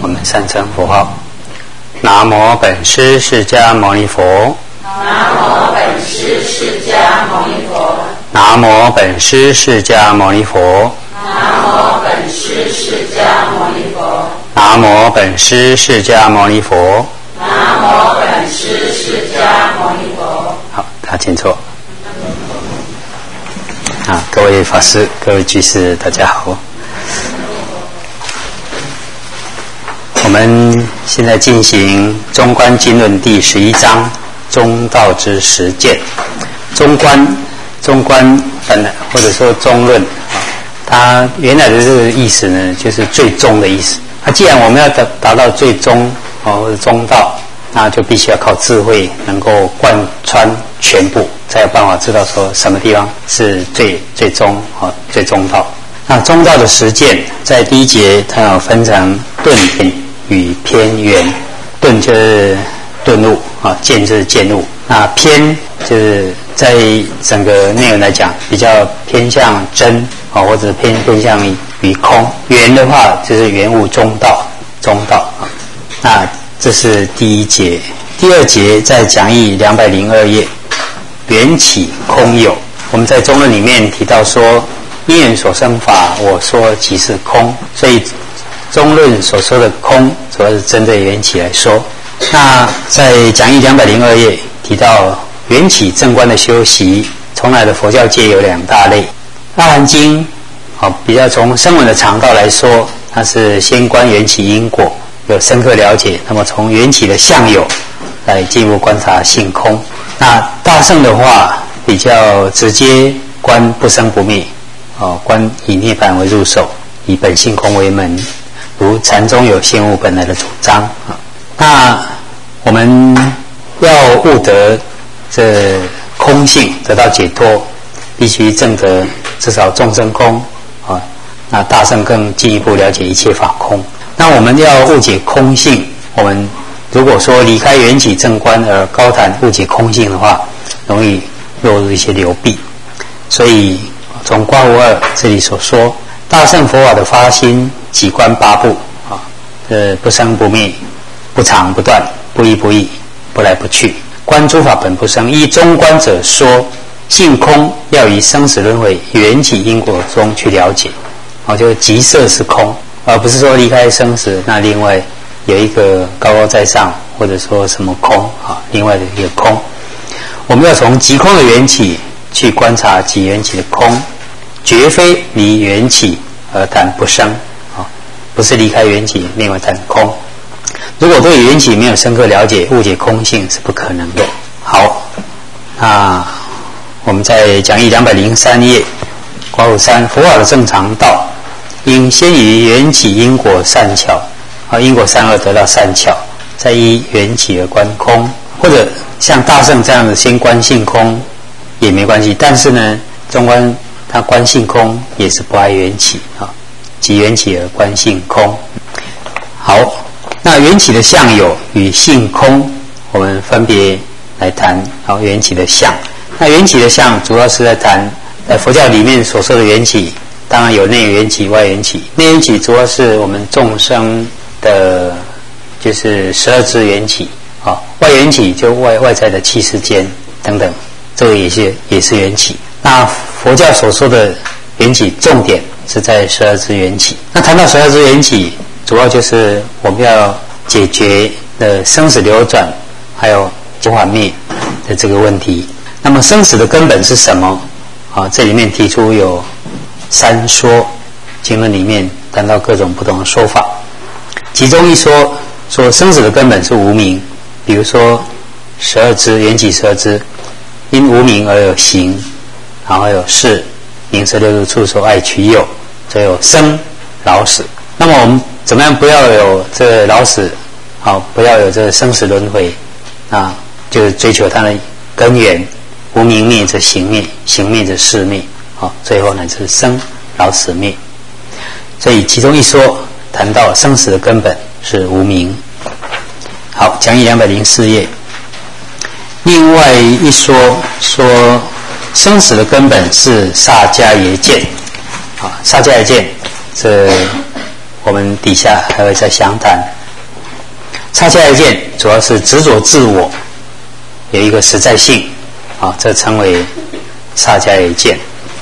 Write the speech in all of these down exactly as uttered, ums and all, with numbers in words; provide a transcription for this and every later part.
我们三声佛号：南无本师释迦牟尼佛。 南无本师释迦牟尼佛。 南无本师释迦牟尼佛。 南无本师释迦牟尼佛。 南无本师释迦牟尼佛。 南无本师释迦牟尼佛。 好，大家请坐。啊，各位法师、各位居士，大家好。我们现在进行《中观经论》第十一章中道之实践。中观，中观本来或者说中论，它原来的这个意思呢，就是最终的意思。那既然我们要达达到最终哦或者中道，那就必须要靠智慧，能够贯穿全部，才有办法知道说什么地方是最最终哦最中道。那中道的实践，在第一节它有分成顿点与偏圆。顿就是顿悟啊，见就是见悟。那偏就是在整个内容来讲，比较偏向真啊，或者偏偏向于空。圆的话就是圆悟中道，中道啊。那这是第一节。第二节在讲义两百零二页，缘起空有。我们在中论里面提到说，因缘所生法，我说即是空。所以中论所说的空，主要是针对缘起来说。那在讲义两百零二页提到缘起正观的修习，从来的佛教界有两大类。阿含经好，比较从声闻的常道来说，它是先观缘起因果，有深刻了解，那么从缘起的相有来进一步观察性空。那大乘的话比较直接观不生不灭，哦，观以涅槃为入手，以本性空为门，如禅宗有现悟本来的主张啊。那我们要悟得这空性，得到解脱，必须证得至少众生空啊。那大乘更进一步了解一切法空。那我们要误解空性，我们如果说离开缘起正观而高谈误解空性的话，容易落入一些流弊。所以从刮胡二这里所说，大乘佛法的发心即观八部啊，呃，不生不灭，不长不断，不依不异，不来不去。观诸法本不生。依中观者说，性空要以生死轮回缘起因果中去了解，哦，就即色是空，而不是说离开生死，那另外有一个高高在上，或者说什么空啊，另外的一个空。我们要从即空的缘起去观察即缘起的空，绝非离缘起而谈不生啊，不是离开缘起另外谈空。如果对缘起没有深刻了解，误解空性是不可能的。好，那我们在讲义两百零三页，刮胡三，佛法的正常道，应先于缘起因果善巧啊，因果善恶得到善巧，再依缘起而观空，或者像大乘这样的先观性空也没关系。但是呢，中观它观性空也是不爱缘起啊，即缘起而观性空。好。那缘起的相有与性空，我们分别来谈。好，缘起的相，那缘起的相主要是在谈，在佛教里面所说的缘起，当然有内缘起、外缘起。内缘起主要是我们众生的，就是十二支缘起啊；外缘起就外外在的七世间等等，这个也是也是缘起。那佛教所说的缘起，重点是在十二支缘起。那谈到十二支缘起，主要就是我们要解决的生死流转，还有结缓灭的这个问题。那么生死的根本是什么？啊，这里面提出有三说，经论里面谈到各种不同的说法。其中一说说生死的根本是无明，比如说十二支缘起十二支，因无明而有行，然后有识、名色六入触手爱取有，所以有生老死。那么我们怎么样不要有这老死，好，不要有这生死轮回啊，就是追求它的根源，无明灭则行灭，行灭则识灭，好，最后呢就是生老死灭。所以其中一说谈到生死的根本是无明。好，讲义两百零四页。另外一说说生死的根本是萨迦耶见，啊，萨迦耶见这我们底下还会再详谈。差价一见主要是执着自我，有一个实在性，啊，这称为差价一见。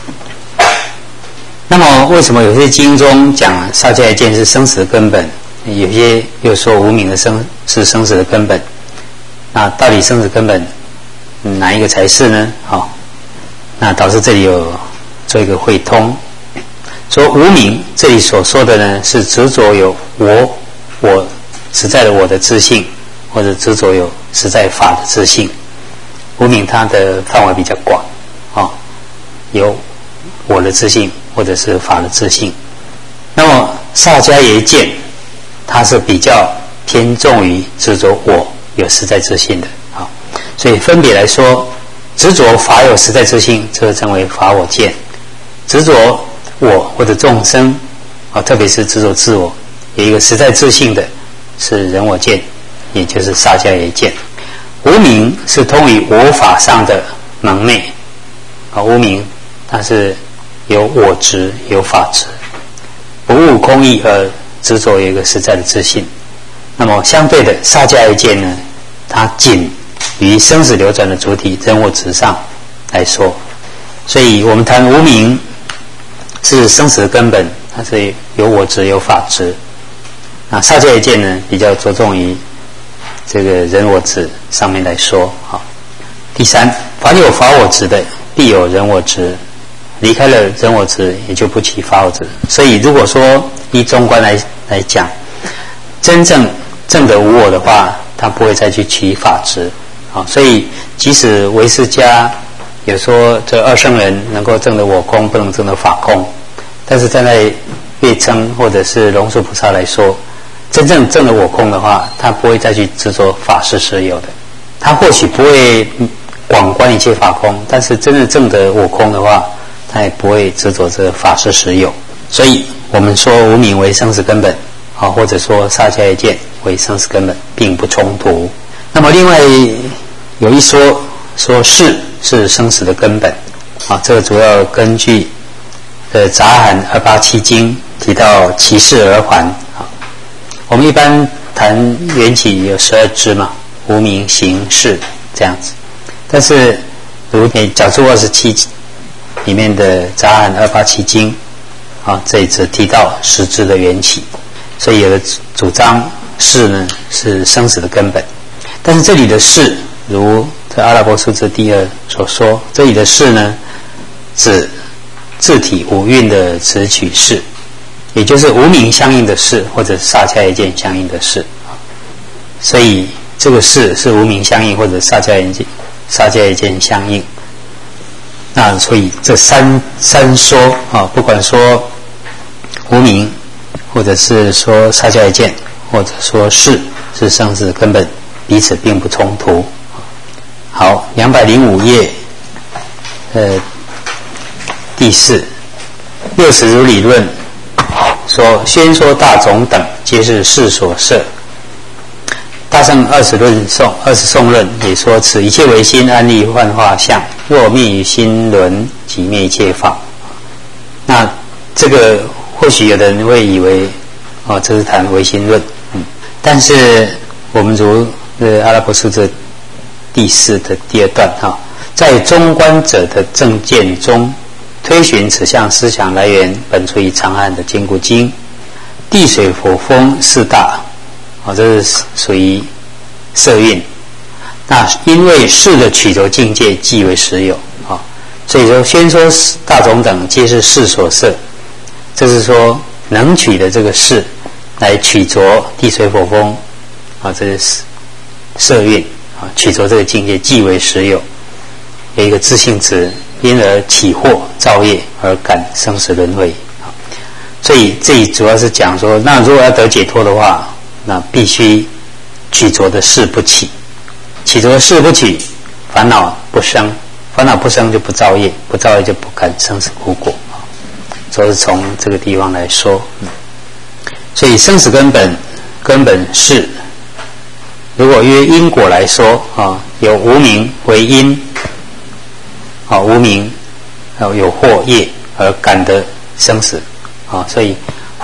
那么为什么有些经中讲差价一见是生死的根本，有些又说无明的生是生死的根本？那到底生死根本哪一个才是呢？好，那导致这里有做一个汇通，说无明这里所说的呢是执着有我我实在的我的自性，或者执着有实在法的自性。无明它的范围比较广，哦，有我的自性或者是法的自性。那么萨迦耶见它是比较偏重于执着我有实在自性的，好，所以分别来说，执着法有实在自性，这个称为法我见；执着我或者众生，啊，特别是执着自我有一个实在自性的，是人我见，也就是萨迦耶见。无明是通于我法上的蒙昧，啊，无明它是有我执有法执，不悟空义而执着有一个实在的自性。那么相对的萨迦耶见呢，它仅于生死流转的主体人我执上来说，所以我们谈无明是生死的根本，它是有我执有法执。那萨迦耶见呢，比较着重于这个人我执上面来说。好，第三，凡有法我执的，必有人我执，离开了人我执，也就不起法我执。所以如果说依中观来来讲，真正证得无我的话，他不会再去起法执。好，所以即使唯识家有说这二圣人能够证得我空，不能证得法空，但是站在月称或者是龙树菩萨来说，真正证得我空的话，他不会再去执着法是实有的。他或许不会广观一切法空，但是真正证得我空的话，他也不会执着这法是实有。所以我们说无明为生死根本，啊，或者说萨迦耶见为生死根本，并不冲突。那么另外有一说说是是生死的根本，啊，这个主要根据呃杂含二八七经提到起事而还。啊，我们一般谈缘起有十二支嘛，无明行识这样子，但是如《讲述二十七》里面的杂含二八七经，啊，这里只提到十支的缘起，所以有的主张识呢是生死的根本，但是这里的识，如在阿拉伯数字第二所说，这里的识呢指自体五蕴的执取识，也就是无明相应的识，或者萨迦耶见相应的识。所以这个识是无明相应，或者萨迦耶见萨迦耶见相应。那所以这三三说啊，不管说无明，或者是说萨迦耶见，或者说识是生死根本，彼此并不冲突。好，两百零五页，呃，第四六十如理论说，宣说大种等皆是识所摄。大乘二十论颂二十颂论也说，此一切唯心安立幻化相，若灭于心轮，即灭一切法。那这个或许有的人会以为，哦，这是谈唯心论，嗯，但是我们如呃阿拉伯数字第四的第二段哈，在中观者的正见中，推寻此项思想来源，本出于长安的坚固经，地水火风四大。哦，这是属于色蕴。那因为识的取着境界即为实有，啊，所以说宣说大种等皆是识所摄，这是说能取的这个识来取着地水火风，啊，这是色蕴，啊，取着这个境界即为实有，有一个自性质，因而起惑造业而感生死轮回。啊，所以这里主要是讲说，那如果要得解脱的话，那必须取着的事不起，起着的事不起，烦恼不生，烦恼不生就不造业，不造业就不感生死苦果。所以是从这个地方来说，所以生死根本根本是，如果约因果来说啊，有无明为因，啊，无明有惑业而感得生死，啊，所以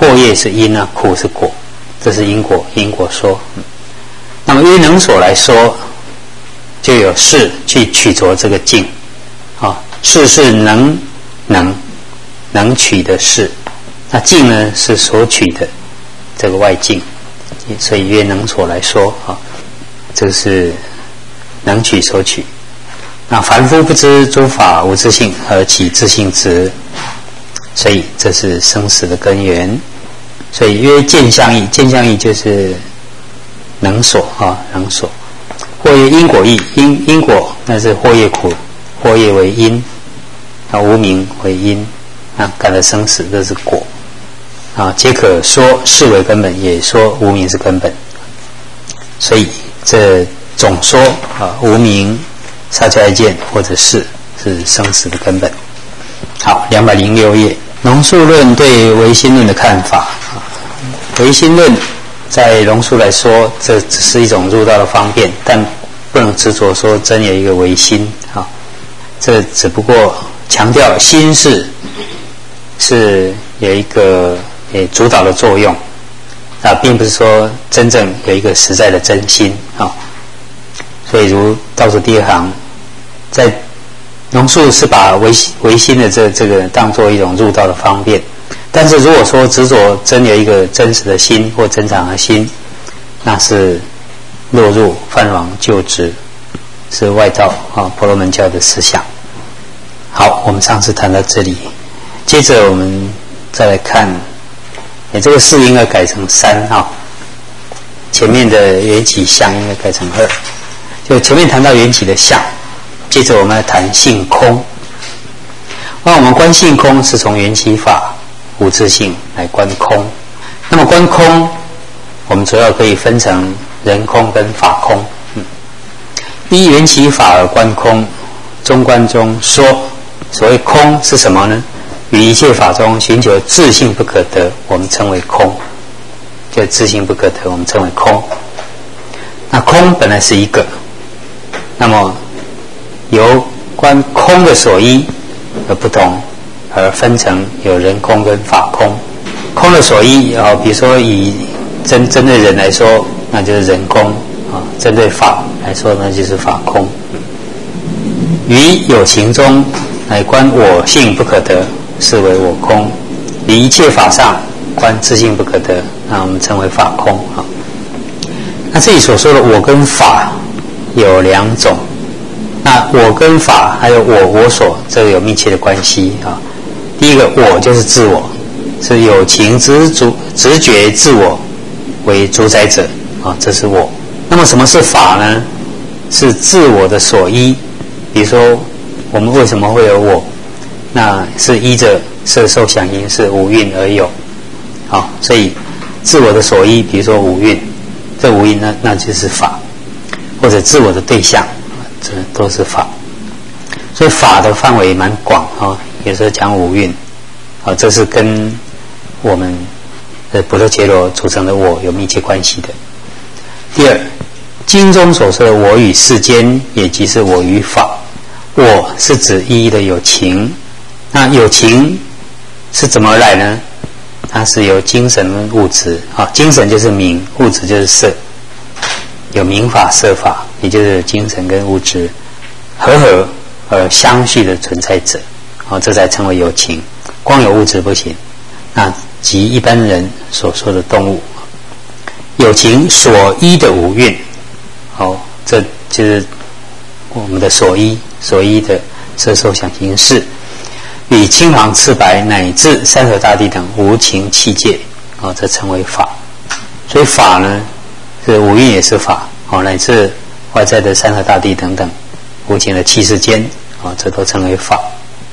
祸业是因啊，苦是果，这是因果因果说。那么约能所来说，就有事去取着这个境，啊，事是能能能取的事，那境呢是所取的这个外境，所以约能所来说啊，这个是能取所取。那凡夫不知诸法无自性，而起自性执，所以这是生死的根源。所以约见相义，见相义就是能所啊，能所。或曰因果义，因因果那是祸业苦，祸业为因，啊无明为因，啊感了生死这是果，啊皆可说事为根本，也说无明是根本。所以这总说啊无明、杀交爱见或者是是生死的根本。好，两百零六页，龙树论对唯心论的看法。唯心论在龙树来说，这只是一种入道的方便，但不能执着说真有一个唯心啊。这只不过强调心是是有一个诶主导的作用啊，并不是说真正有一个实在的真心啊。所以如倒数第二行，在龙树是把唯唯心的这这个当作一种入道的方便。但是如果说执着真有一个真实的心或真常的心，那是落入犯王旧执，是外道啊婆罗门教的思想。好，我们上次谈到这里，接着我们再来看，你这个四应该改成三啊，前面的缘起相应该改成二。就前面谈到缘起的相，接着我们来谈性空。那我们观性空是从缘起法无自性来观空。那么观空，我们主要可以分成人空跟法空。嗯，依缘起法而观空，中观中说，所谓空是什么呢？于一切法中寻求自性不可得，我们称为空。就自性不可得，我们称为空。那空本来是一个，那么由观空的所依而不同，而分成有人空跟法空。空的所依啊，比如说以针针对人来说，那就是人空啊；针对法来说，那就是法空。于有情中来观我性不可得，是为我空；于一切法上观自性不可得，那我们称为法空啊。那这里所说的我跟法有两种，那我跟法还有我我所，这个有密切的关系啊。第一个我就是自我，是有情执主直觉自我为主宰者啊，这是我。那么什么是法呢？是自我的所依。比如说我们为什么会有我，那是依着色受想行识五蕴而有啊，所以自我的所依，比如说五蕴，这五蕴那那就是法，或者自我的对象，这都是法。所以法的范围蛮广啊，有时候讲五蕴啊，这是跟我们的波罗揭罗组成的我有密切关系的。第二，经中所说的我与世间，也即是我与法。我是指一一的有情，那有情是怎么来呢？它是由精神跟物质啊，精神就是名，物质就是色，有名法色法，也就是精神跟物质合合而相续的存在者啊，这才称为有情。光有物质不行，那即一般人所说的动物。有情所依的五蕴，好，这就是我们的所依所依的色受想行识，与青黄赤白乃至山河大地等无情器界啊，这称为法。所以法呢，是五蕴也是法啊，乃至外在的山河大地等等无情的器世间啊，这都称为法。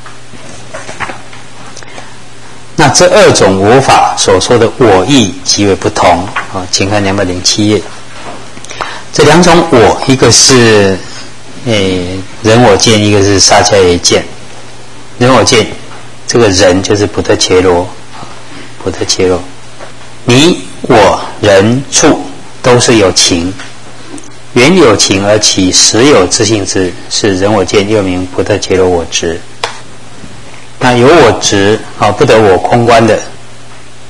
那这二种我法所说的我义极为不同啊，请看两百零七页。这两种我，一个是诶人我见，一个是萨迦耶见。人我见，这个人就是补特伽罗，补特伽罗，你我人处都是有情，原有情而起实有自性之，是人我见，又名补特伽罗我执。那有我执啊，不得我空观的，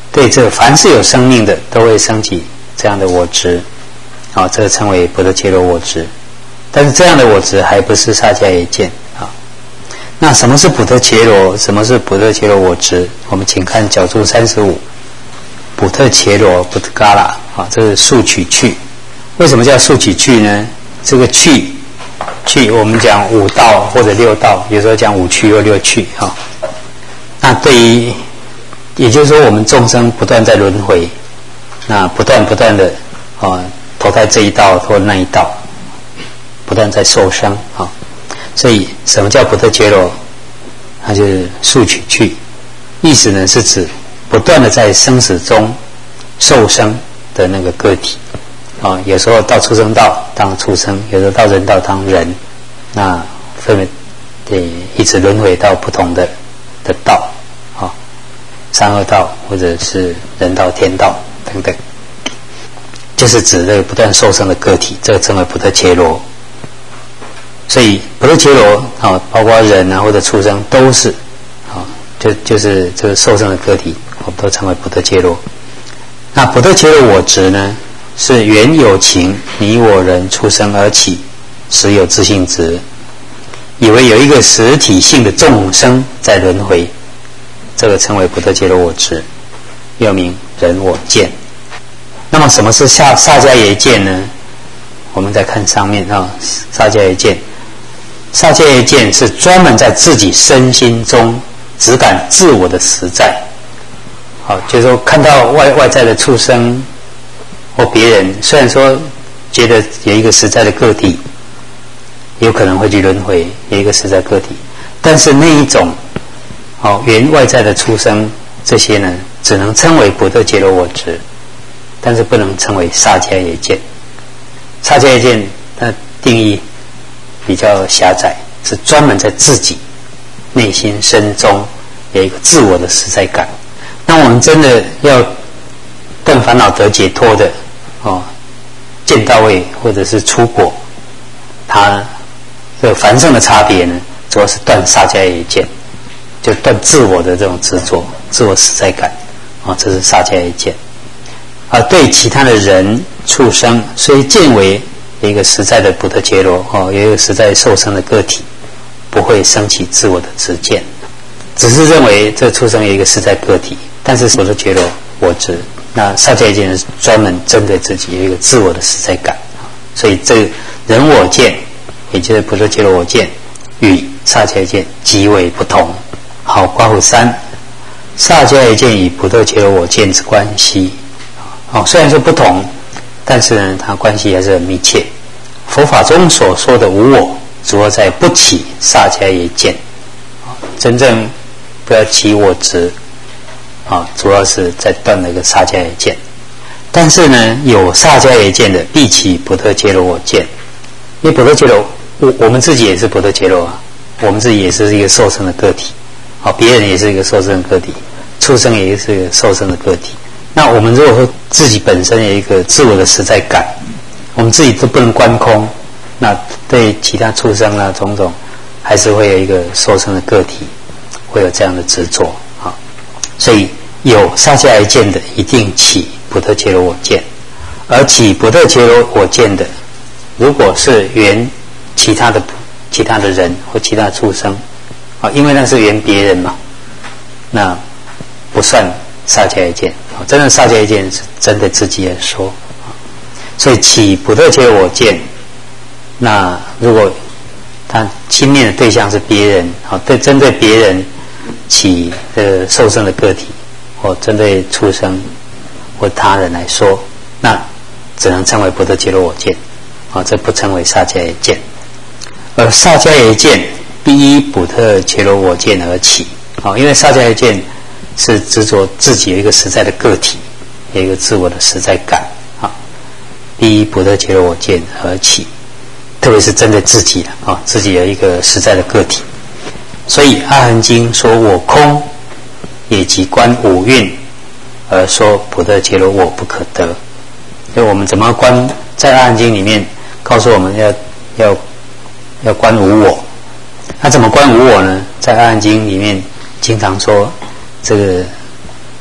对这凡是有生命的都会升起这样的我执，啊、哦，这个称为不得揭罗我执。但是这样的我执还不是萨迦耶见啊。那什么是不得揭罗？什么是不得揭罗我执？我们请看角注三十五，不得揭罗不得嘎啦啊，这是数取去。为什么叫数取去呢？这个去去，我们讲五道或者六道，有时候讲五趣或六趣啊。那对于，也就是说，我们众生不断在轮回，那不断不断的啊投胎这一道或那一道。不断在受伤啊，所以什么叫不得揭罗？它就是数取去，意思呢是指不断的在生死中受生的那个个体啊，有时候到畜生道当畜生，有时候到人道当人，那分别得一直轮回到不同的的道啊，三恶道或者是人道、天道等等，就是指这个不断受生的个体，这个称为不得揭罗。所以不得揭罗啊，包括人啊或者畜生都是啊，就就是这个受生的个体，我们都称为不得揭罗。那不得揭罗我执呢，是缘有情，你我人畜生而起，实有自性执，以为有一个实体性的众生在轮回，这个称为不得揭罗我执，又名人我见。那么什么是萨萨迦耶见呢？我们再看上面啊，萨迦耶见。萨迦耶见是专门在自己身心中只感自我的实在，好，就是说看到外外在的畜生或别人，虽然说觉得有一个实在的个体，有可能会去轮回，有一个实在个体，但是那一种哦原外在的畜生这些呢，只能称为不得揭罗我执，但是不能称为萨迦耶见。萨迦耶见它定义比较狭窄，是专门在自己内心深中有一个自我的实在感。那我们真的要断烦恼得解脱的哦，见到位或者是出果，它这个繁盛的差别呢，主要是断萨迦耶见，就断自我的这种执着、自我实在感啊、哦，这是萨迦耶见。而对其他的人、畜生，虽见为有一个实在的不得揭罗哦，有一个实在受生的个体，不会升起自我的执见，只是认为这畜生有一个实在个体，但是不得揭罗我执。那萨迦耶见是专门针对自己有一个自我的实在感，所以这个人我见，也就是不得揭罗我见，与萨迦耶见极为不同。好，括弧三，萨迦耶见与不得揭罗我见之关系，哦，虽然说不同，但是呢，它关系还是很密切。佛法中所说的无我，主要在不起萨迦耶见，真正不要起我执啊，主要是在断那个萨迦耶见。但是呢，有萨迦耶见的，必起不得揭罗我见。因为不得揭罗，我我们自己也是不得揭罗啊，我们自己也是一个受生的个体，啊，别人也是一个受生的个体，畜生也是一个受生的个体。那我们如果说自己本身有一个自我的实在感，我们自己都不能观空，那对其他畜生啊种种，还是会有一个受生的个体，会有这样的执着啊。所以有萨迦耶见的，一定起不得揭罗我见，而起不得揭罗我见的，如果是缘其他的其他的人或其他的畜生啊，因为那是缘别人嘛，那不算萨迦耶见。真的萨迦耶见是针对自己来说，所以起不得揭罗我见。那如果他亲密的对象是别人，好，对针对别人起这受生的个体，或针对畜生或他人来说，那只能称为不得揭罗我见，啊，这不称为萨迦耶见。而萨迦耶见必依不得揭罗我见而起，啊，因为萨迦耶见是执着自己有一个实在的个体，有一个自我的实在感啊，必依不得揭罗我见而起，特别是针对自己的啊，自己有一个实在的个体。所以阿含经说我空，也即观五蕴，而说不得揭罗我不可得。所以我们怎么观？在阿含经里面告诉我们要要要观无我。那怎么观无我呢？在阿含经里面经常说，这个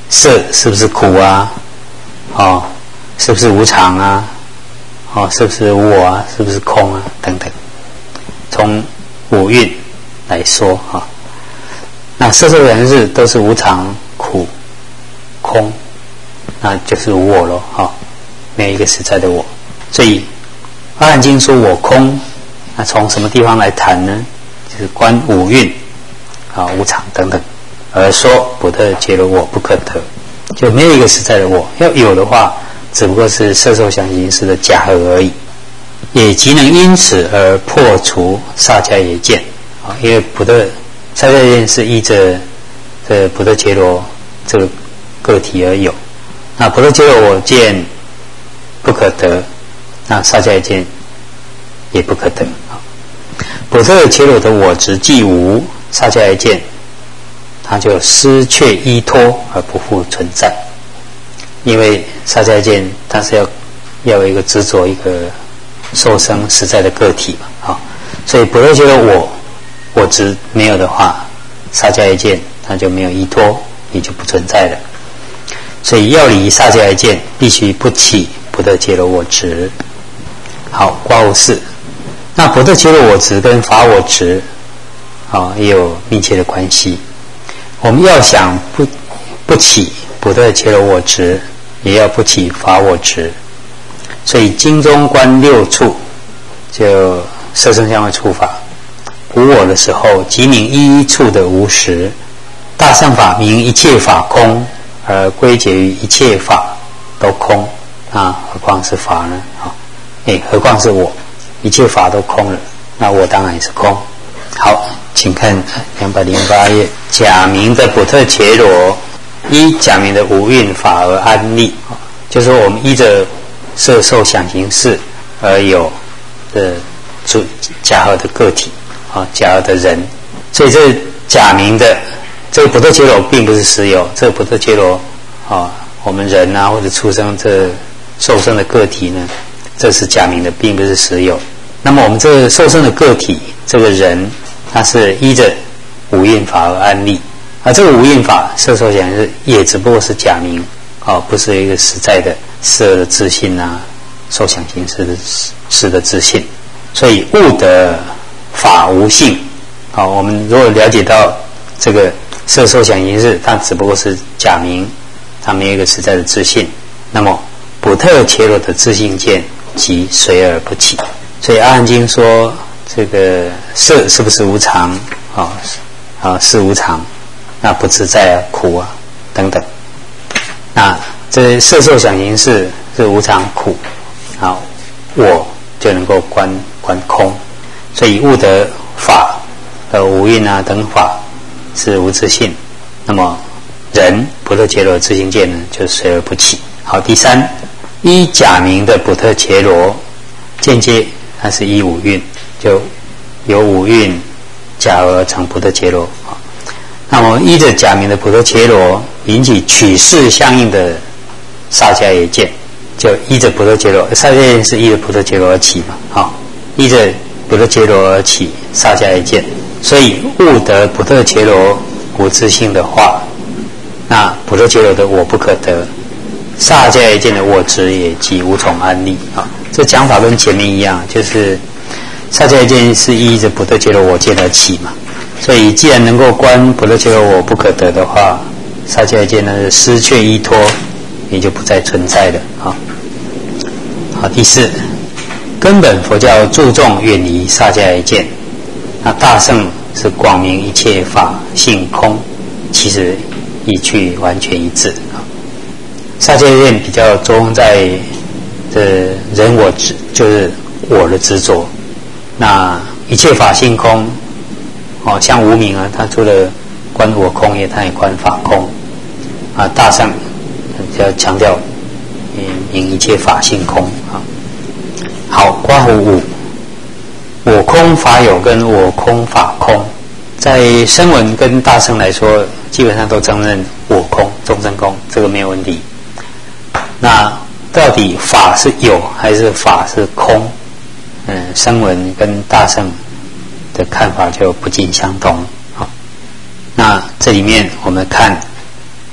色是不是苦啊？哦，是不是无常啊？哦，是不是我啊？是不是空啊？等等，从五蕴来说啊、哦，那色受想行识都是无常、苦、空，那就是无我咯，哈、哦，没有一个实在的我。所以《阿含经》说我空，那从什么地方来谈呢？就是观五蕴啊、无常等等，而说不特伽罗我不可得，就没有一个实在的我。要有的话，只不过是色受想行识的假合而已，也即能因此而破除萨迦耶见啊，因为不特萨迦耶见是依着这不特伽罗这个个体而有，那不特伽罗我见不可得，那萨迦耶见也不可得啊。不特伽罗的我执既无，萨迦耶见它就失却依托而不复存在。因为萨迦耶见它是要要有一个执着一个受生实在的个体嘛，啊，所以不特伽罗我我执没有的话，萨迦耶见它就没有依托，也就不存在了。所以要离萨迦耶见，必须不起不特伽罗我执。好，刮胡四，那不特伽罗我执跟法我执啊也有密切的关系。我们要想不不起不特伽罗我执，也要不起法我执。所以经中观六处，就色声香味触法无我的时候，即名一一处的无实。大乘法名一切法空，而归结于一切法都空啊，何况是法呢？啊，哎，何况是我？一切法都空了，那我当然也是空。好，请看两百零八页，假名的不特伽罗依假名的五蕴法而安立，就是说我们依着色受想行识而有的主假合的个体啊，假合的人，所以这假名的这个不特伽罗并不是实有，这个不特伽罗啊，我们人啊或者畜生这受生的个体呢，这是假名的，并不是实有。那么我们这个受生的个体，这个人，他是依着五蕴法而安立，而这个五蕴法色受想行识也只不过是假名啊，不是一个实在的色的自性啊，受想行识的识的自性。所以悟得法无性啊，我们如果了解到这个色受想行识它只不过是假名，它没有一个实在的自性，那么不特伽罗的自性见即随而不起。所以阿含经说这个色是不是无常啊？啊，是无常，那不自在啊，苦啊等等。那这色受想行识是无常苦啊，我就能够观观空。所以悟得法呃五蕴啊等法是无自性，那么人不特伽罗的自性见呢，就随而不起。好，第三，依假名的不特伽罗间接它是依五蕴，就有五蕴假而成不特伽罗。那么依着假名的不特伽罗引起取势相应的萨迦耶见，就依着不特伽罗，萨迦耶见是依着不特伽罗而起嘛，啊，依着不特伽罗而起萨迦耶见，所以悟得不特伽罗无自性的话，那不特伽罗的我不可得，萨迦耶见的我执也即无从安立啊。这讲法跟前面一样，就是萨迦耶见是依着不特伽罗我见而起嘛，所以既然能够观不特伽罗我不可得的话，萨迦耶见呢失去依托，也就不再存在了啊。好，第四，根本佛教注重远离萨迦耶见，那大乘是广明一切法性空，其实意趣完全一致啊。萨迦耶见比较着重在这人我执，就是我的执着。那一切法性空，哦，像无明啊，他除了观我空业，他也观法空啊。大乘比较强调明一切法性空啊。好，刮胡五，我空法有跟我空法空，在声闻跟大乘来说，基本上都承认我空、众生空，这个没有问题。那到底法是有还是法是空？嗯，声闻跟大乘的看法就不尽相同。好，那这里面我们看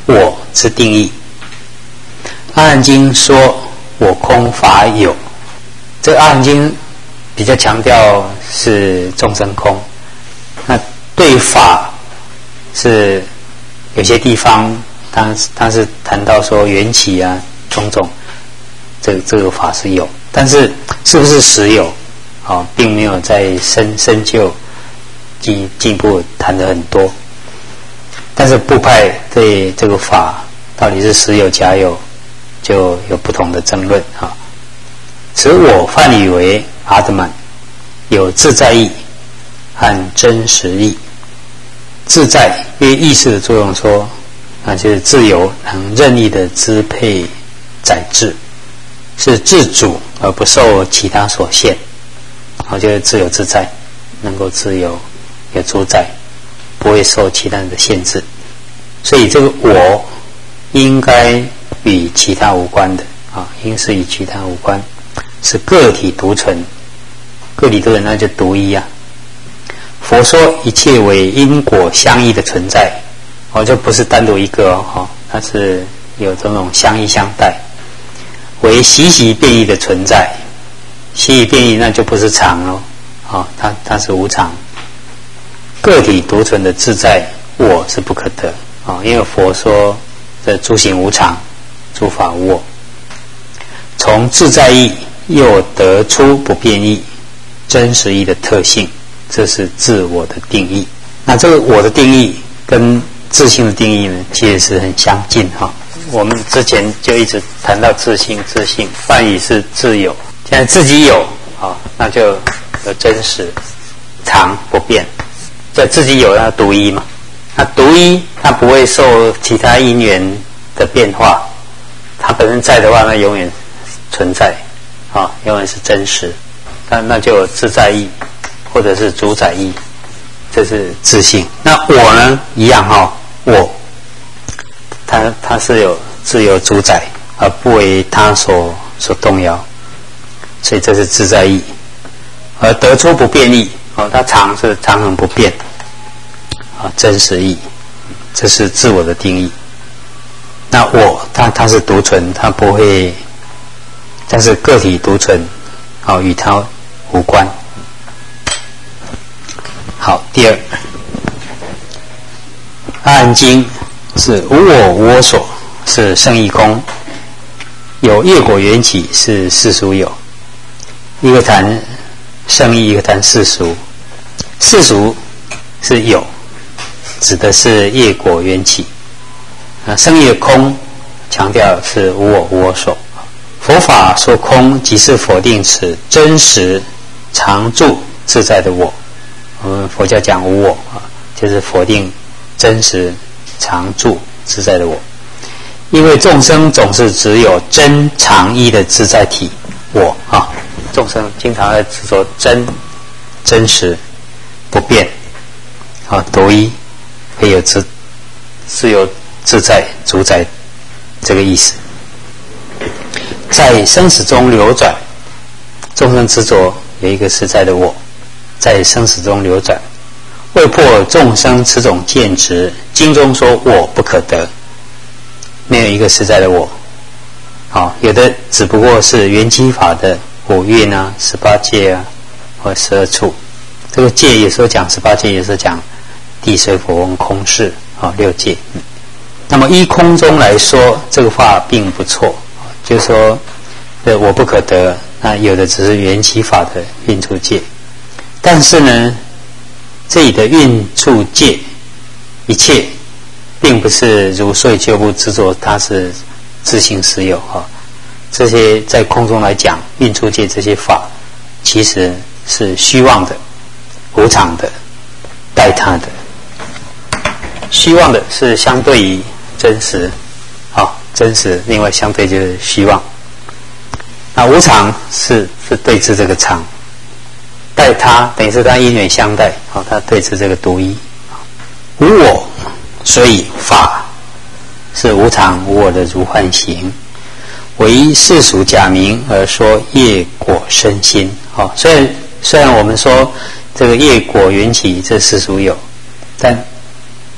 我之定义。阿含经说我空法有，这个阿含经比较强调是众生空，那对法是有些地方它它是谈到说缘起啊种种，这个这个法是有，但是是不是实有啊，并没有在深深究进进一步谈得很多。但是部派对这个法到底是实有假有就有不同的争论啊。此我泛语为阿特曼，有自在意和真实意。自在因为意识的作用说啊，就是自由能任意的支配宰制，是自主而不受其他所限，啊，就是自由自在，能够自由有主宰，不会受其他人的限制。所以这个我应该与其他无关的啊，应是与其他无关，是个体独存，个体独存那就独一啊。佛说一切为因果相依的存在，哦，就不是单独一个哦，它是有这种相依相待，为习习变异的存在。习习变异那就不是常哦，哦，它它是无常。个体独存的自在我是不可得啊，因为佛说这诸行无常，诸法无我。从自在意又得出不变异、真实意的特性，这是自我的定义。那这个我的定义跟自性的定义呢，其实是很相近哈。我们之前就一直谈到自性，自性泛语是自有，现在自己有啊，那就有真实、常不变。这自己有，那独一嘛。那独一，它不会受其他因缘的变化，它本身在的话，那永远存在，啊，永远是真实。那那就有自在意，或者是主宰意，这是自性。那我呢，一样哈、哦，我，它它是有自由主宰，而不为他所所动摇，所以这是自在意。而得出不变异，哦，它常是常恒不变。啊，真实意，这是自我的定义。那我，它它是独存，它不会，但是个体独存，好、哦，与它无关。好，第二，阿含经是无我无我所，是圣义空，有业果缘起，是世俗有。一个谈圣义，一个谈世俗。世俗是有。指的是业果缘起，啊，圣义的空强调是无我无我所。佛法说空，即是否定此真实常住自在的我。我们佛教讲无我啊，就是否定真实常住自在的我。因为众生总是只有真常一的自在体我啊，众生经常在执着真真实不变啊，独一。会有自自由自在主宰这个意思。在生死中流转，众生执着有一个实在的我，在生死中流转。为破众生此种见执，经中说我不可得，没有一个实在的我。好，有的只不过是缘起法的五蕴啊、十八界啊，或十二处。这个界有时候讲十八界，有时候讲地水火风空识啊，六界。那么依空中来说，这个话并不错，就是说，呃，我不可得。那有的只是缘起法的运处界，但是呢，这里的运处界一切，并不是如睡就不执着，它是自性实有哈。这些在空中来讲，运处界这些法，其实是虚妄的、无常的、待他的。虚妄的是相对于真实，好，真实另外相对就是虚妄。那无常是是对治这个常，待他等于是他因缘相待，好，他对治这个独一。无我，所以法是无常无我的如幻形，为世俗假名而说业果身心。好，虽然虽然我们说这个业果缘起这世俗有，但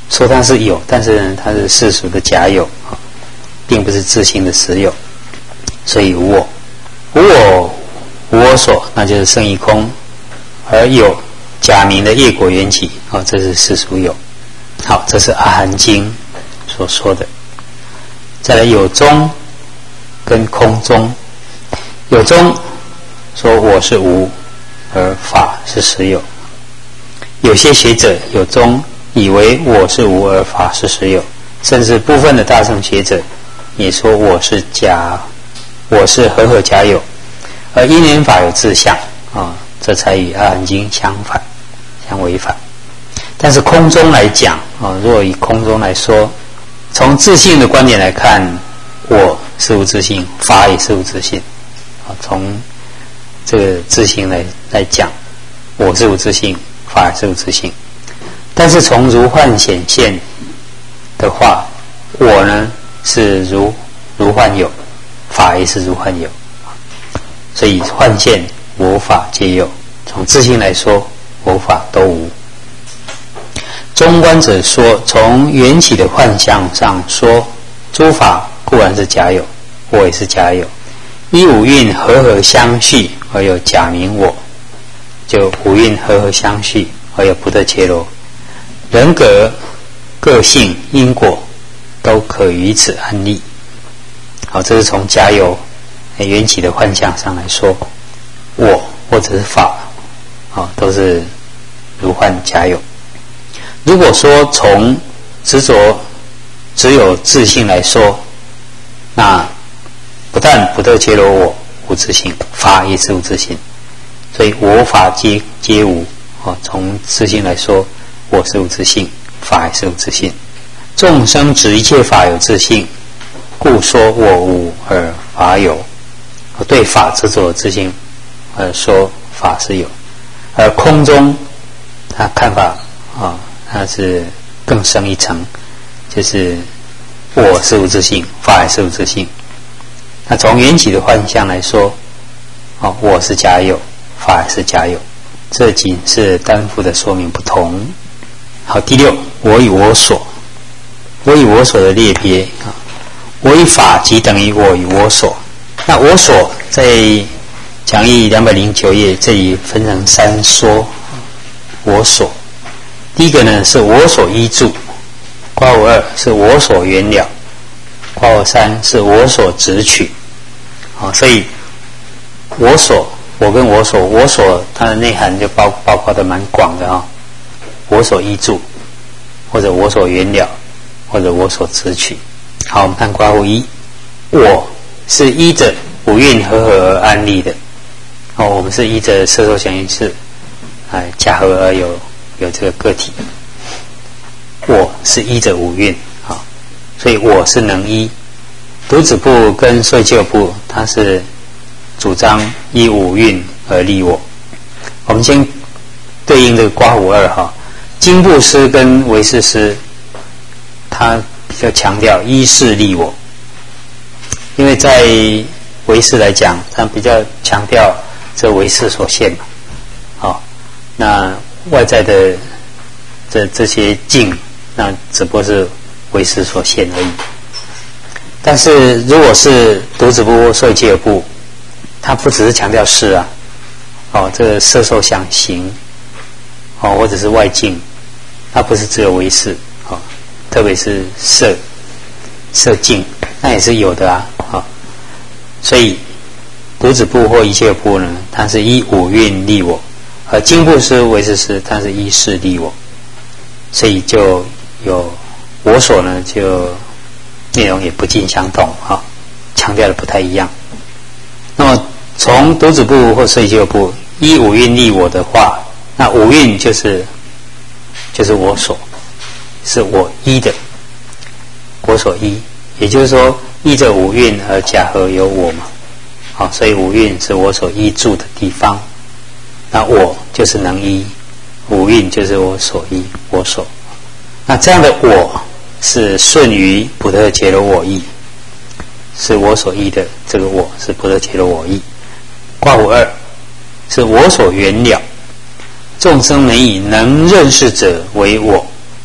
说它是有，但是呢它是世俗的假有啊，并不是自性的实有。所以无我，无我无我所，那就是圣义空，而有假名的业果缘起啊，这是世俗有。好，这是阿含经所说的。再来有中跟空中，有中说我是无，而法是实有。有些学者有中以为我是无而法是实有，甚至部分的大乘学者也说我是假，我是和合假有，而因缘法有自相啊，这才与阿含经相反，相违反。但是空中来讲啊，如果以空中来说，从自性的观点来看，我是无自性，法也是无自性啊。从这个自性来来讲，我是无自性，法也是无自性。但是从如幻显现的话，我呢是如如幻有，法也是如幻有，所以幻现我法皆有。从自性来说，我法都无。中观者说，从缘起的幻象上说，诸法固然是假有，我也是假有，依五蕴和合相续而有假名我，就五蕴和合相续而有不得伽罗，人格、个性、因果都可于此安立。好，这是从假有缘起的幻象上来说，我或者是法，好，都是如幻假有。如果说从执着只有自性来说，那不但不得伽罗我无自性，法也是无自性，所以我法皆皆无。哦，从自性来说，我是无自性，法也是无自性。众生指一切法有自性，故说我无而法有。对法执着自性，而说法是有，而空中他看法啊。它是更深一层，就是我是无自性，法也是无自性。那从缘起的幻象来说，哦，我是假有，法也是假有，这仅是单幅的说明不同。好，第六，我与我所，我与我所的列别啊，我与法即等于我与我所。那我所在讲义两百零九页，这里分成三说，我所。第一个呢是我所依著，括弧二是我所原了，括弧三是我所执取。好，所以我所，我跟我所，我所它的内涵就包包括的蛮广的啊、哦。我所依著，或者我所原了，或者我所执取。好，我们看括弧一，我是依着五蕴和合而安立的。哦，我们是依着色受想行识，哎，假合而有。有这个个体，我是依着五蕴啊，所以我是能依。独子部跟说教部，它是主张依五蕴而立我。我们先对应这个括弧二哈，经部师跟唯识师，他比较强调依事立我，因为在唯识来讲，他比较强调这唯识所现嘛，好，那。外在的这这些境，那只不过是唯识所现而已。但是如果是独子部、说教部，它不只是强调事啊，哦，这个色受想行，哦，或者是外境，它不是只有唯识，哦，特别是色色境，那也是有的啊，哦，所以独子部或一切部呢，它是依五蕴立我。而经部师、唯识师，它是依事立我，所以就有我所呢，就内容也不尽相同啊，强调的不太一样。那么从独子部或说教部依五蕴立我的话，那五蕴就是就是我所，是我依的，我所依，也就是说依着五蕴而假合有我嘛，好，所以五蕴是我所依住的地方。那我就是能依，五蕴就是我所依，我所。那这样的我是顺于不得伽罗我意，是我所依的这个我是不得伽罗我意。括弧二是我所原了，众生能以能认识者为我啊，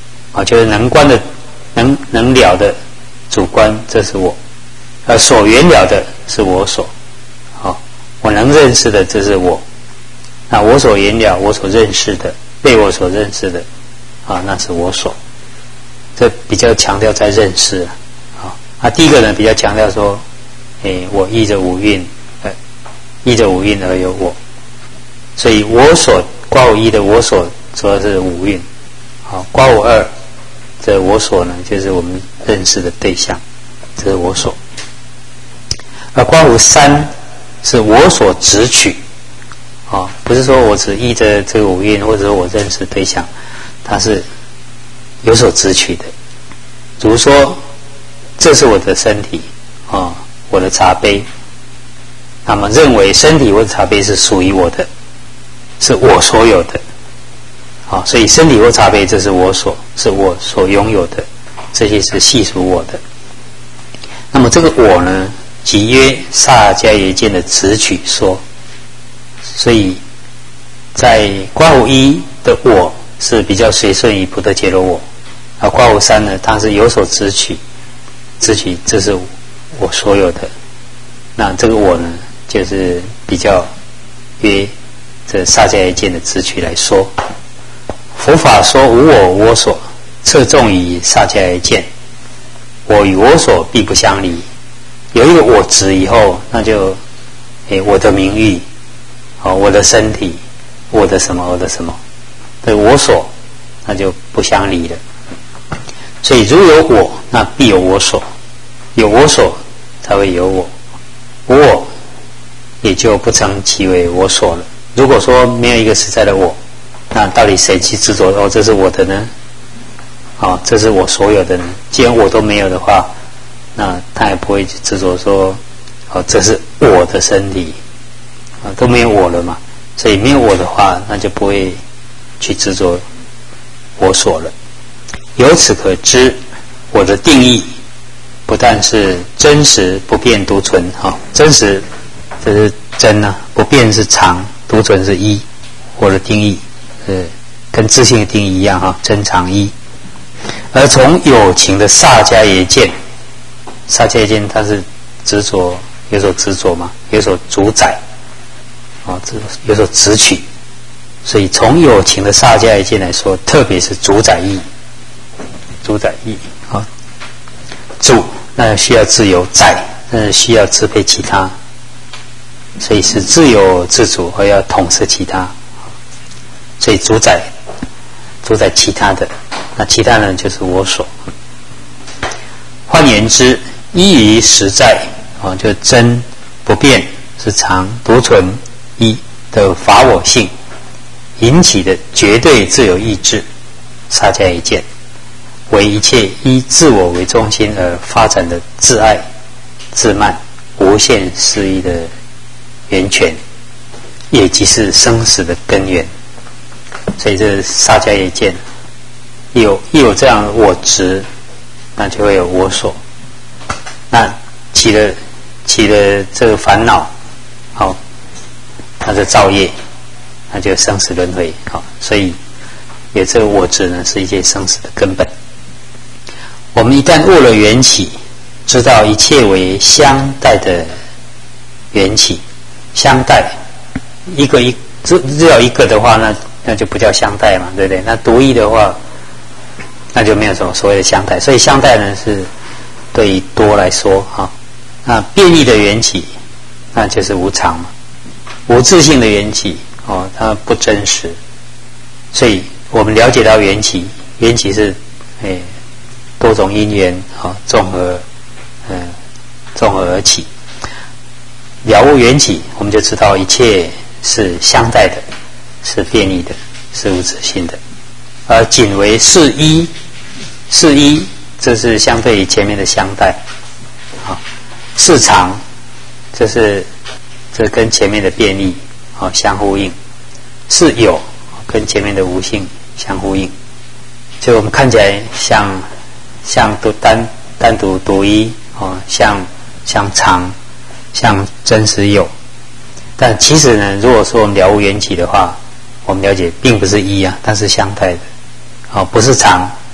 啊，就是能观的、能能了的主观，这是我；而所缘了的是我所。好，我能认识的，这是我。那我所缘了，我所认识的，被我所认识的，啊，那是我所。这比较强调在认识啊。啊，那第一个呢，比较强调说，诶，我依着五蕴，呃，依着五蕴而有我。所以我所括弧一的我所主要是五蕴，好，括弧二这我所呢，就是我们认识的对象，这是我所。而括弧三是我所执取，啊，不是说我只依着这个五蕴，或者说我认识对象，它是有所执取的。比如说，这是我的身体，啊，我的茶杯，那么认为身体或者茶杯是属于我的。是我所有的，好，所以身体或茶杯，这是我所，是我所拥有的，这些是系属我的。那么这个我呢，即曰萨迦耶见的执取说，所以在括弧一的我是比较随顺于菩提伽罗我，而括弧三呢，它是有所执取，执取这是我所有的。那这个我呢，就是比较约这萨迦耶见的执取来说，佛法说无我无我所，侧重于萨迦耶见。我与我所必不相离。有一个我执以后，那就，诶，我的名誉，哦，我的身体，我的什么，我的什么，对我所，那就不相离了。所以，如有我，那必有我所，有我所，才会有我，无我，也就不成其为我所了。如果说没有一个实在的我，那到底谁去执着哦，这是我的呢？哦，这是我所有的呢？既然我都没有的话，那他也不会去执着说，哦，这是我的身体，啊，都没有我了嘛。所以没有我的话，那就不会去执着我所了。由此可知，我的定义不但是真实不变独存，哈、哦，真实这是真啊，不变是常。独存是一，我的定义是跟自性的定义一样哈，真常一。而从有情的萨迦耶见，萨迦耶见它是执着，有所执着嘛，有所主宰，啊，有所执取。所以从有情的萨迦耶见来说，特别是主宰义，主宰义啊，主那需要自由，宰那需要支配其他。所以是自由自主，而要统摄其他，所以主宰主宰其他的，那其他人就是我所。换言之，依于实在啊，就真不变是常独存一的法我性引起的绝对自由意志，萨迦耶见，为一切依自我为中心而发展的自爱、自慢、无限肆意的源泉，也即是生死的根源。所以这萨迦耶见，有一有这样的我执，那就会有我所，那起了起了这个烦恼，好，那是造业，那就生死轮回。好，所以有这个我执呢，是一切生死的根本。我们一旦悟了缘起，知道一切为相待的缘起。相待，一个一只只有一个的话，那那就不叫相待嘛，对不对？那独一的话，那就没有什么所谓的相待。所以相待呢，是对于多来说哈，那变异的缘起，那就是无常嘛，无自性的缘起哦，它不真实。所以我们了解到缘起，缘起是诶多种因缘啊综合，嗯综合而起。了悟缘起，我们就知道一切是相待的，是变异的，是无自性的。而仅为是一，是一，这是相对于前面的相待。好，是常，这是这跟前面的变异好相呼应。是有，跟前面的无性相呼应。所以我们看起来像像独单单独独一哦，像像常。像真实有，但其实呢，如果说我们了悟缘起的话，我们了解并不是一啊，它是相待的，哦，不是常，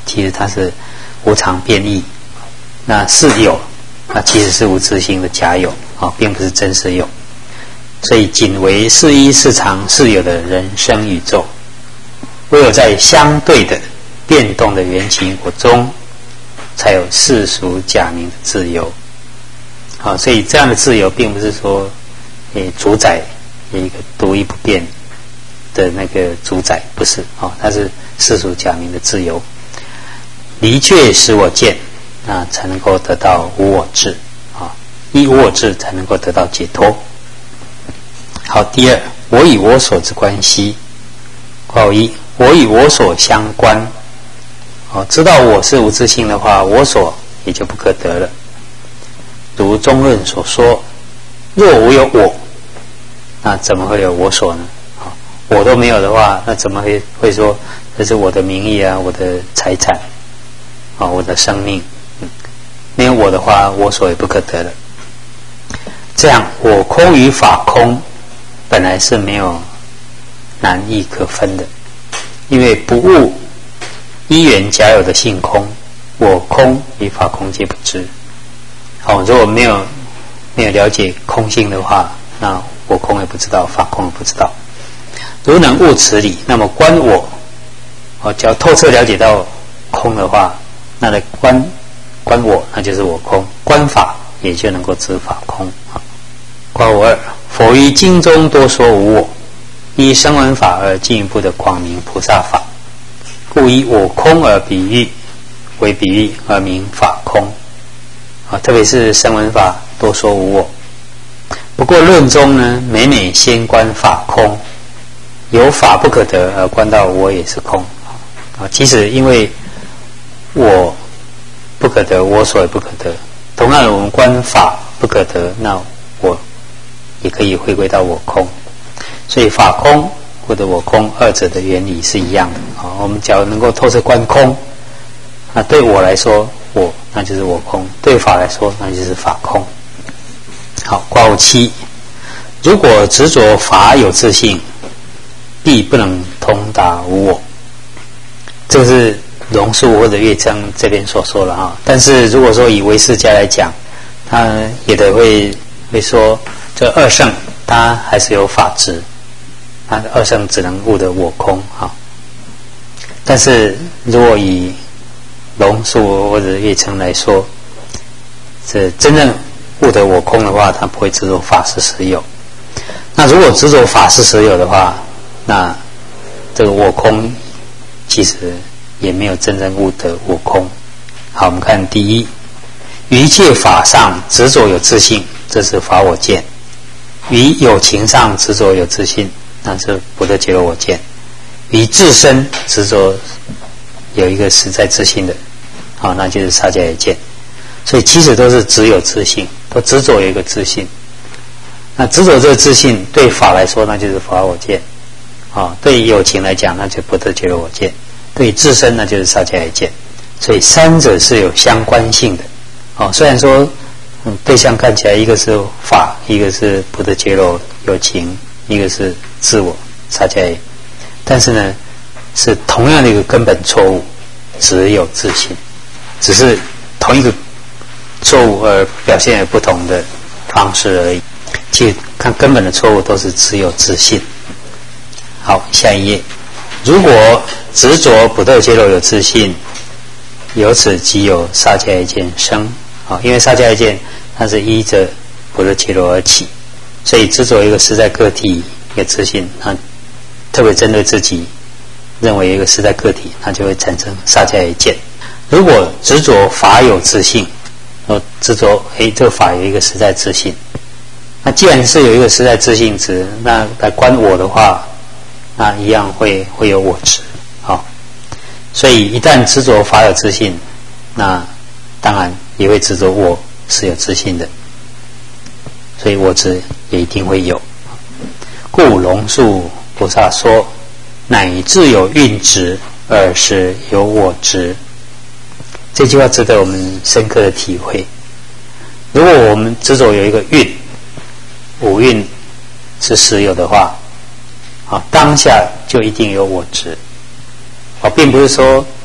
其实它是无常变异。那是有，啊，其实是无自性的假有啊，并不是真实有。所以仅为是一是常是有的人生宇宙，唯有在相对的变动的缘起因果中，才有世俗假名的自由。好，所以这样的自由，并不是说，诶，主宰有一个独一不变的那个主宰，不是哦，它是世俗假名的自由。离却使我见，那才能够得到无我智啊，依无我智才能够得到解脱。好，第二，我与我所之关系，括号一，我与我所相关。哦，知道我是无自性的话，我所也就不可得了。如中论所说，若无有我，那怎么会有我所呢？哦，我都没有的话，那怎么会会说这是我的名义啊，我的财产啊，哦，我的生命？嗯，没有我的话，我所也不可得了。这样，我空与法空本来是没有难易可分的，因为不悟依缘假有的性空，我空与法空皆不知。好，如果没有没有了解空性的话，那我空也不知道，法空也不知道。如能悟此理，那么观我，哦，只要透彻了解到空的话，那来观观我，那就是我空；观法也就能够知法空。啊，括弧二，佛于经中多说无我，依声闻法而进一步的广明菩萨法，故以我空而比喻，为比喻而名法空。啊，特别是声闻法多说无我。不过论中呢，每每先观法空，有法不可得而观到我也是空。啊，其实因为我不可得，我所也不可得。同样的，我们观法不可得，那我也可以回归到我空。所以法空或者我空二者的原理是一样的。啊，我们只要能够透彻观空，那对我来说，我那就是我空；对法来说，那就是法空。好，括弧七，如果执着法有自性，必不能通达无我。这个是龙树或者月称这边所说的哈。但是如果说以唯识家来讲，他也得会会说，这二圣他还是有法执，他的二圣只能悟得我空哈。但是如果以龙树或者月称来说，这真正悟得我空的话，他不会执着法是实有。那如果执着法是实有的话，那这个我空其实也没有真正悟得我空。好，我们看第一，于一切法上执着有自性，这是法我见；于有情上执着有自性，那是不得解脱我见；于自身执着有一个实在自性的，好，那就是萨迦耶见。所以其实都是只有自性，都执着有一个自性。那执着这个自性，对法来说，那就是法我见；啊，对有情来讲，那就不得解脱我见；对自身，那就是萨迦耶见。所以三者是有相关性的。哦，虽然说，嗯，对象看起来一个是法，一个是不得解脱有情，一个是自我萨迦耶，但是呢，是同样的一个根本错误，只有自性，只是同一个错误而表现有不同的方式而已。其实看根本的错误都是只有自性。好，下一页，如果执着不得解脱有自性，由此即有萨迦耶见生。啊，因为萨迦耶见它是依着不得解脱而起，所以执着一个实在个体一个自性，那特别针对自己认为一个实在个体，它就会产生萨迦耶见。如果执着法有自性，呃，执着诶这个法有一个实在自性，那既然是有一个实在自性值，那来观我的话，那一样会会有我执。好，所以一旦执着法有自性，那当然也会执着我是有自性的，所以我执也一定会有。故龙树菩萨说，乃自有蕴执，而是有我执。这句话值得我们深刻的体会。如果我们执着有一个蕴，五蕴是实有的话，啊，当下就一定有我执。啊，并不是说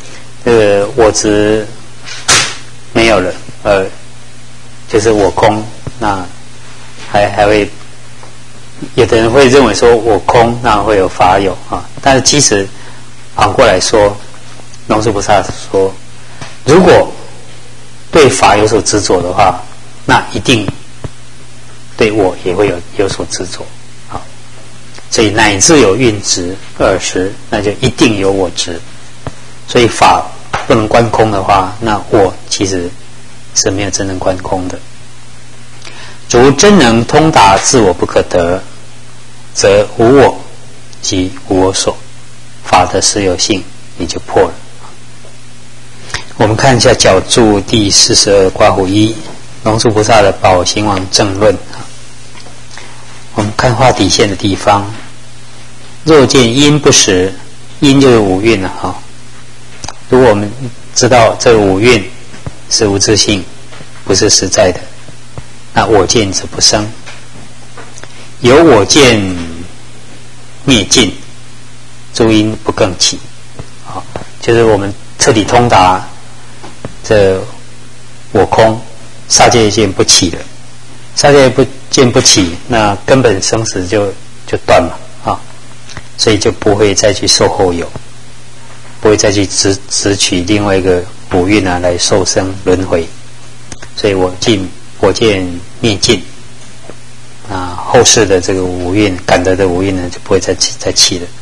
这个我执没有了，呃，就是我空，那还还会有的人会认为说我空，那会有法有啊，但是其实反过来说，龙树菩萨说，如果对法有所执着的话，那一定对我也会有有所执着，好，所以乃至有蕴执二十，那就一定有我执。所以法不能观空的话，那我其实是没有真正观空的。如真能通达自我不可得，则无我即无我所，法的实有性也就破了。我们看一下角注第四十二括弧一，龙树菩萨的宝行王正论。我们看画底线的地方，若见因不实，因就是五蕴了哈。如果我们知道这个五蕴是无自性，不是实在的，那我见则不生。有我见灭尽，诸因不更起。好，就是我们彻底通达这我空，杀戒见不起了。杀戒不见不起，那根本生死就就断了啊，所以就不会再去受后有，不会再去执执取另外一个五蕴啊来受生轮回。所以我尽我见灭尽啊，后世的这个五蕴感得的五蕴呢就不会再起再起了。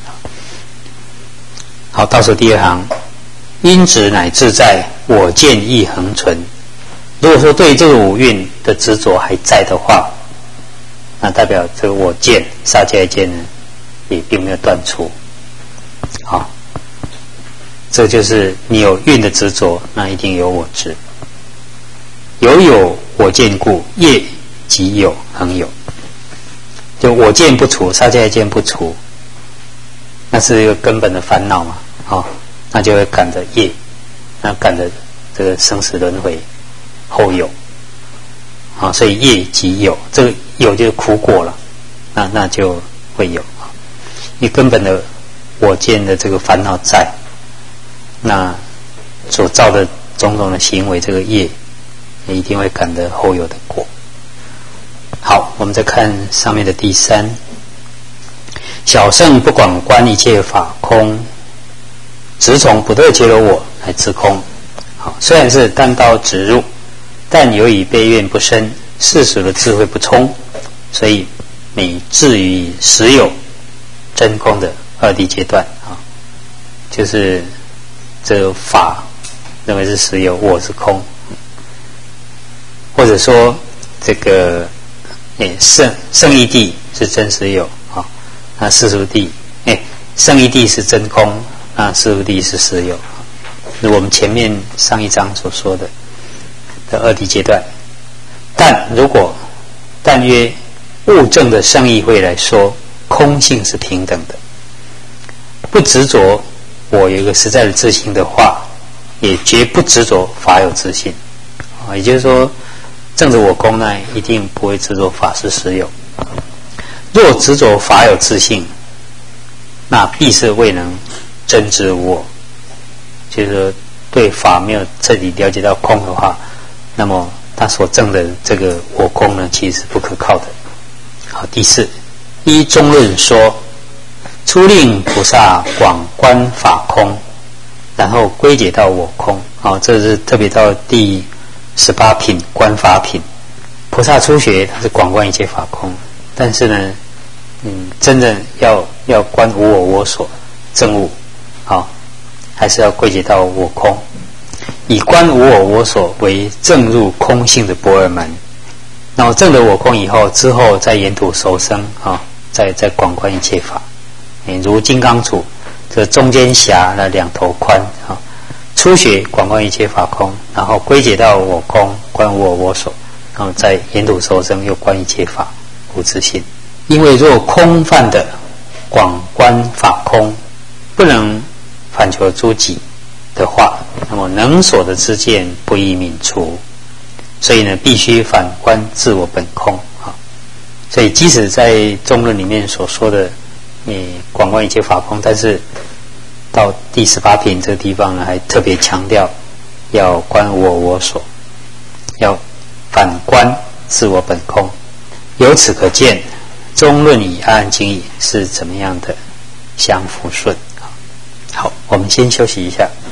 好，倒数第二行，因执乃自在，我见亦恒存。如果说对这个五蕴的执着还在的话，那代表这个我见杀戒见呢也并没有断除。好，这就是你有蕴的执着，那一定有我执。有有我见故，业即有恒有。就我见不除，杀戒见不除，那是一个根本的烦恼嘛，哦，那就会感着业，那感着这个生死轮回后有，啊、哦，所以业即有，这个有就是苦果了，那那就会有，因为根本的我见的这个烦恼在，那所造的种种的行为，这个业也一定会感得后有的果。好，我们再看上面的第三，小圣不广观一切法空，直从不得揭露我来自空。好，虽然是单刀直入，但由于悲愿不深，世俗的智慧不充，所以每至于实有真空的二谛阶段啊，就是这个法认为是实有，我是空，或者说这个诶圣圣义谛是真实有啊，那世俗谛诶圣义谛是真空，那世俗谛是实有。如我们前面上一章所说的的二谛阶段，但如果但约悟证的圣义会来说，空性是平等的，不执着我有一个实在的自性的话，也绝不执着法有自性啊，也就是说，证着我空呢，一定不会执着法是实有。若执着法有自性，那必是未能真知无我。就是说对法没有彻底了解到空的话，那么他所证的这个我空呢，其实是不可靠的。好，第四，依中论说，初令菩萨广观法空，然后归结到我空。好，这是特别到第十八品观法品。菩萨初学他是广观一切法空，但是呢，嗯，真正要要观无我我所证悟，好，还是要归结到我空，以观无我我所为证入空性的般若门。那么证了我空以后，之后再沿途受生啊，再再广观一切法，如金刚杵，这中间狭，那两头宽啊。初学广观一切法空，然后归结到我空，观无我我所，然后再沿途受生，又观一切法无自性。因为若空泛的广观法空，不能反求诸己的话，那么能所的知见不易泯除，所以呢，必须反观自我本空啊。所以即使在中论里面所说的，你广观一切法空，但是到第十八品这个地方呢，还特别强调要观我我所，要反观自我本空。由此可见，中论与阿含经义是怎么样的相辅顺。好，我们先休息一下。